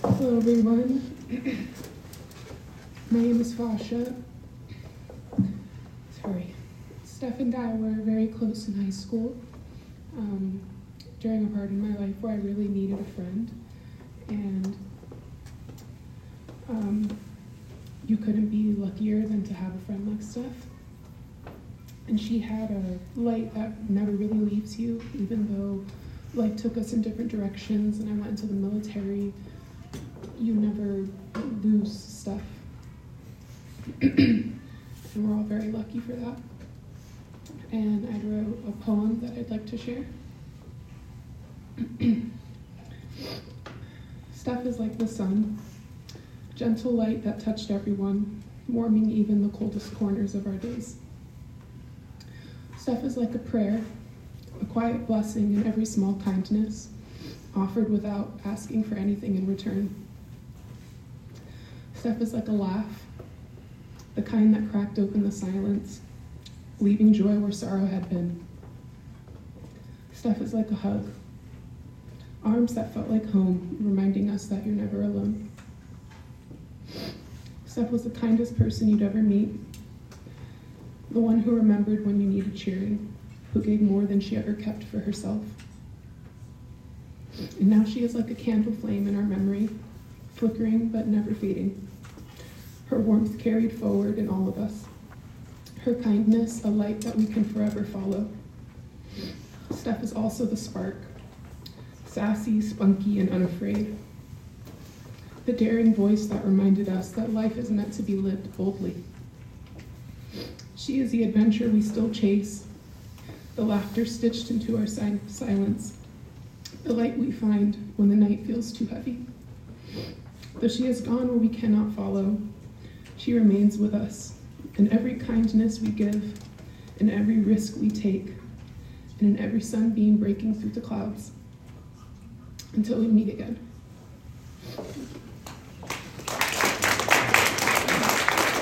Hello everyone, my name is Fasha. Steph and I were very close in high school during a part in my life where I really needed a friend, and you couldn't be luckier than to have a friend like Steph. And she had a light that never really leaves you, even though life took us in different directions and I went into the military. You never lose stuff. And we're all very lucky for that. And I wrote a poem that I'd like to share. Steph is like the sun, gentle light that touched everyone, warming even the coldest corners of our days. Steph is like a prayer, a quiet blessing in every small kindness, offered without asking for anything in return. Steph is like a laugh, the kind that cracked open the silence, leaving joy where sorrow had been. Steph is like a hug, arms that felt like home, reminding us that you're never alone. Steph was the kindest person you'd ever meet, the one who remembered when you needed cheering, who gave more than she ever kept for herself. And now she is like a candle flame in our memory, flickering but never fading. Her warmth carried forward in all of us. Her kindness, a light that we can forever follow. Steph is also the spark, sassy, spunky, and unafraid. The daring voice that reminded us that life is meant to be lived boldly. She is the adventure we still chase, the laughter stitched into our silence, the light we find when the night feels too heavy. Though she has gone where we cannot follow, she remains with us in every kindness we give, in every risk we take, and in every sunbeam breaking through the clouds. Until we meet again.